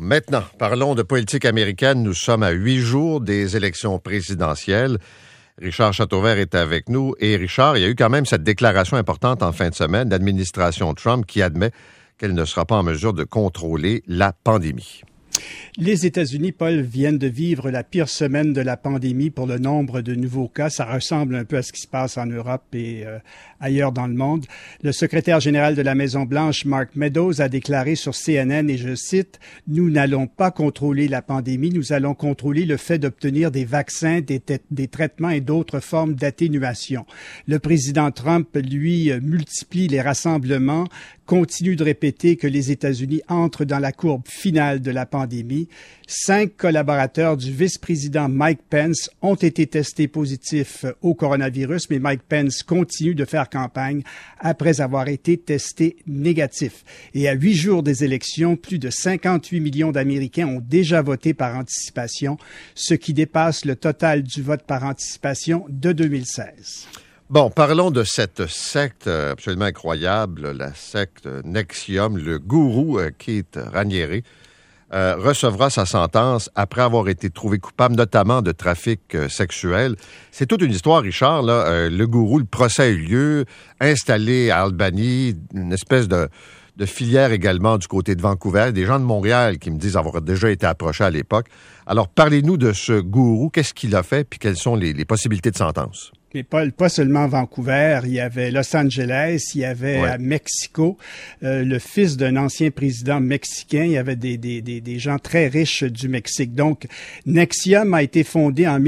Maintenant, parlons de politique américaine. Nous sommes à 8 jours des élections présidentielles. Richard Chateauvert est avec nous. Et Richard, il y a eu quand même cette déclaration importante en fin de semaine d'administration Trump qui admet qu'elle ne sera pas en mesure de contrôler la pandémie. Les États-Unis, Paul, viennent de vivre la pire semaine de la pandémie pour le nombre de nouveaux cas. Ça ressemble un peu à ce qui se passe en Europe et ailleurs dans le monde. Le secrétaire général de la Maison-Blanche, Mark Meadows, a déclaré sur CNN, et je cite, « Nous n'allons pas contrôler la pandémie, nous allons contrôler le fait d'obtenir des vaccins, des traitements et d'autres formes d'atténuation. » Le président Trump, lui, multiplie les rassemblements, continue de répéter que les États-Unis entrent dans la courbe finale de la pandémie. 5 collaborateurs du vice-président Mike Pence ont été testés positifs au coronavirus, mais Mike Pence continue de faire campagne après avoir été testé négatif. Et à 8 jours des élections, plus de 58 millions d'Américains ont déjà voté par anticipation, ce qui dépasse le total du vote par anticipation de 2016. Bon, parlons de cette secte absolument incroyable, la secte NXIVM. Le gourou Keith Raniere recevra sa sentence après avoir été trouvé coupable notamment de trafic sexuel. C'est toute une histoire, Richard. Là. Le gourou, le procès a eu lieu, installé à Albany, une espèce de filière également du côté de Vancouver. Des gens de Montréal qui me disent avoir déjà été approchés à l'époque. Alors, parlez-nous de ce gourou. Qu'est-ce qu'il a fait puis quelles sont les possibilités de sentence? Mais pas seulement Vancouver, il y avait Los Angeles, il y avait à Mexico, le fils d'un ancien président mexicain, il y avait des gens très riches du Mexique. Donc, NXIVM a été fondé en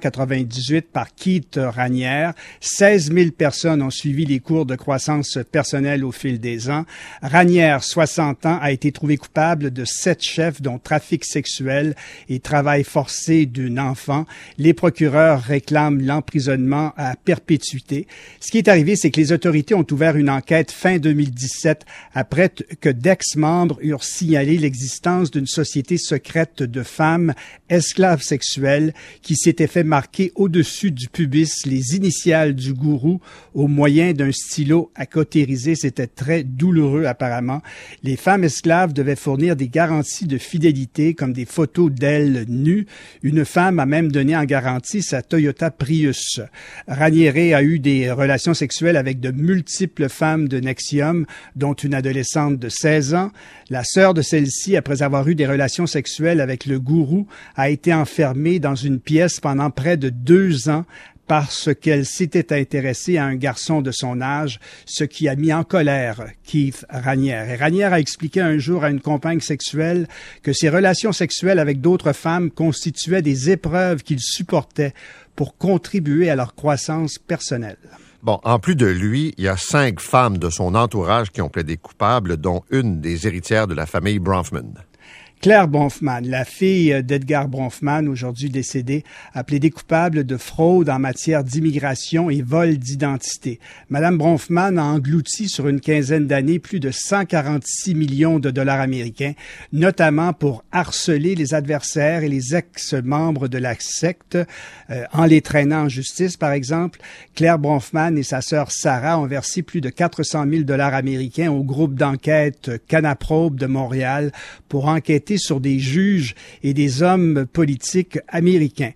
1998 par Keith Raniere. 16 000 personnes ont suivi les cours de croissance personnelle au fil des ans. Raniere, 60 ans, a été trouvé coupable de 7 chefs, dont trafic sexuel et travail forcé d'une enfant. Les procureurs réclament l'emprisonnement à perpétuité. Ce qui est arrivé, c'est que les autorités ont ouvert une enquête fin 2017 après que d'ex-membres eurent signalé l'existence d'une société secrète de femmes esclaves sexuelles qui s'était fait marquer au-dessus du pubis les initiales du gourou au moyen d'un stylo à cautériser. C'était très douloureux apparemment. Les femmes esclaves devaient fournir des garanties de fidélité comme des photos d'elles nues. Une femme a même donné en garantie sa Toyota Prius. Raniere a eu des relations sexuelles avec de multiples femmes de NXIVM, dont une adolescente de 16 ans. La sœur de celle-ci, après avoir eu des relations sexuelles avec le gourou, a été enfermée dans une pièce pendant près de 2 ans parce qu'elle s'était intéressée à un garçon de son âge, ce qui a mis en colère Keith Raniere. Et Raniere a expliqué un jour à une compagne sexuelle que ses relations sexuelles avec d'autres femmes constituaient des épreuves qu'il supportait pour contribuer à leur croissance personnelle. Bon, en plus de lui, il y a 5 femmes de son entourage qui ont plaidé coupables, dont une des héritières de la famille Bronfman. Claire Bronfman, la fille d'Edgar Bronfman, aujourd'hui décédée, a plaidé coupable de fraude en matière d'immigration et vol d'identité. Madame Bronfman a englouti sur une quinzaine d'années plus de 146 millions de dollars américains, notamment pour harceler les adversaires et les ex-membres de la secte, en les traînant en justice, par exemple. Claire Bronfman et sa sœur Sarah ont versé plus de 400 000 dollars américains au groupe d'enquête Canaprobe de Montréal pour enquêter sur des juges et des hommes politiques américains.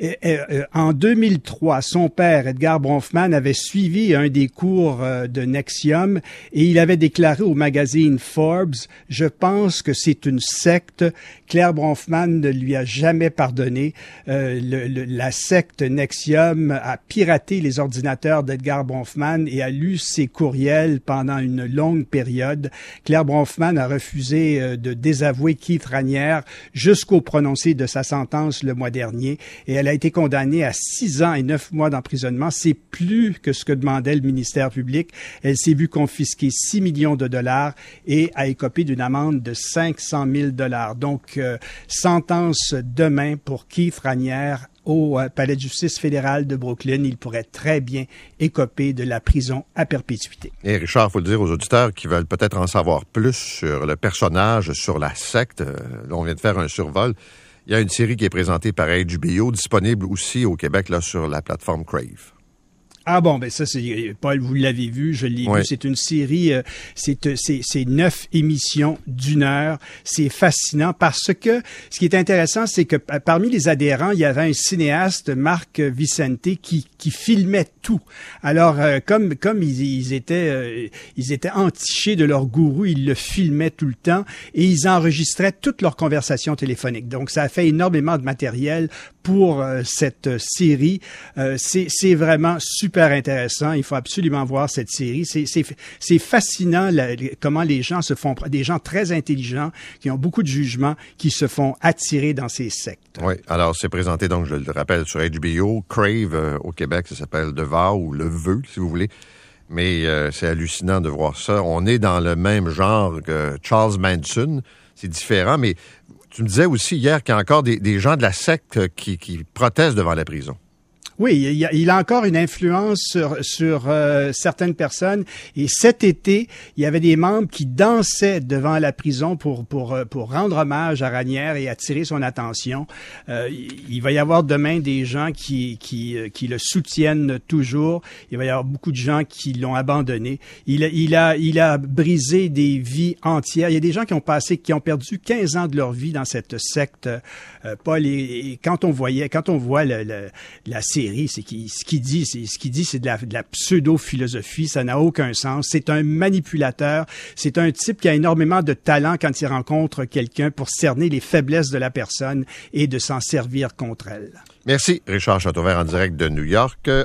En 2003, son père, Edgar Bronfman, avait suivi un des cours de NXIVM et il avait déclaré au magazine Forbes « Je pense que c'est une secte ». Claire Bronfman ne lui a jamais pardonné. La secte NXIVM a piraté les ordinateurs d'Edgar Bronfman et a lu ses courriels pendant une longue période. Claire Bronfman a refusé de désavouer Keith Raniere jusqu'au prononcé de sa sentence le mois dernier et elle a été condamnée à 6 ans et 9 mois d'emprisonnement. C'est plus que ce que demandait le ministère public. Elle s'est vue confisquer 6 millions de dollars et a écopé d'une amende de 500 000 dollars. Donc, sentence demain pour Keith Raniere au palais de justice fédéral de Brooklyn. Il pourrait très bien écoper de la prison à perpétuité. Et Richard, il faut le dire aux auditeurs qui veulent peut-être en savoir plus sur le personnage, sur la secte. Là, on vient de faire un survol. Il y a une série qui est présentée par HBO, disponible aussi au Québec là, sur la plateforme Crave. Ah bon, ben ça, c'est Paul, vous l'avez vu, je l'ai vu. C'est une série, c'est 9 émissions d'1 heure. C'est fascinant parce que ce qui est intéressant, c'est que parmi les adhérents, il y avait un cinéaste, Marc Vicente, qui filmait tout. Alors, comme ils étaient entichés de leur gourou, ils le filmaient tout le temps et ils enregistraient toutes leurs conversations téléphoniques. Donc, ça a fait énormément de matériel pour cette série. C'est vraiment super intéressant. Il faut absolument voir cette série. C'est fascinant comment les gens des gens très intelligents, qui ont beaucoup de jugement, qui se font attirer dans ces sectes. Oui, alors c'est présenté, donc je le rappelle, sur HBO, Crave au Québec, ça s'appelle Devoir ou Le Vœu, si vous voulez. Mais c'est hallucinant de voir ça. On est dans le même genre que Charles Manson. C'est différent, mais tu me disais aussi hier qu'il y a encore des gens de la secte qui protestent devant la prison. Oui, il a encore une influence sur certaines personnes. Et cet été, il y avait des membres qui dansaient devant la prison pour rendre hommage à Ranière et attirer son attention. Il va y avoir demain des gens qui le soutiennent toujours. Il va y avoir beaucoup de gens qui l'ont abandonné. Il a brisé des vies entières. Il y a des gens qui ont perdu 15 ans de leur vie dans cette secte, Paul. Et quand on voit la série, ce qu'il dit, c'est de la pseudo-philosophie. Ça n'a aucun sens. C'est un manipulateur. C'est un type qui a énormément de talent quand il rencontre quelqu'un pour cerner les faiblesses de la personne et de s'en servir contre elle. Merci, Richard Châteauvert, en direct de New York.